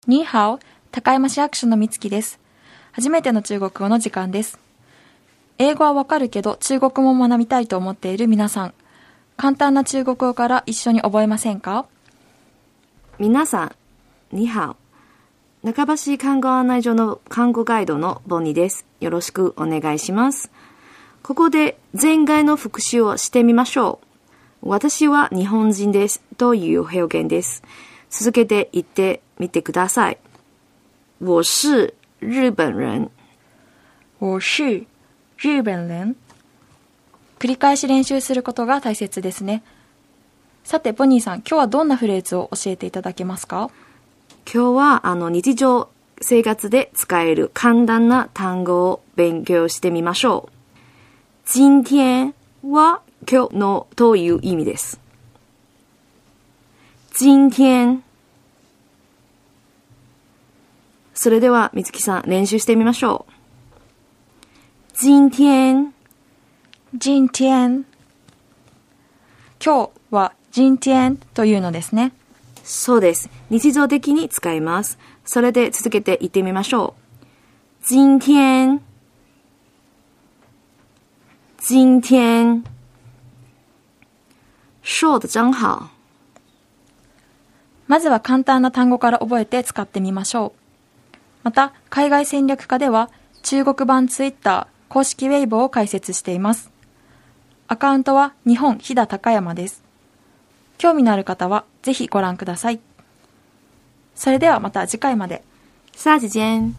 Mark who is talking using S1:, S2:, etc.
S1: ニーハオ、高山市役所のみつきです。初めての中国語の時間です。英語はわかるけど中国語も学びたいと思っている皆さん、簡単な中国語から一緒に覚えませんか？
S2: 皆さん、ニーハオ。中橋看護案内所の看護ガイドのボニーです。よろしくお願いします。ここで前回の復習をしてみましょう。私は日本人ですという表現です。続けて言ってみてください。我是日本人。
S1: 我是日本人。繰り返し練習することが大切ですね。さて、ボニーさん、今日はどんなフレーズを教えていただけますか？
S2: 今日は日常生活で使える簡単な単語を勉強してみましょう。今天は今日のという意味です。今天。それでは、みつきさん、練習してみましょう。今天。
S1: 今天。今日は今天というのですね。
S2: そうです。日常的に使います。それで続けて言ってみましょう。今天。今天。说得真好。
S1: まずは簡単な単語から覚えて使ってみましょう。また、海外戦略家では中国版ツイッター公式ウェイボーを開設しています。アカウントは日本飛騨高山です。興味のある方はぜひご覧ください。それではまた次回まで。
S2: 下次见。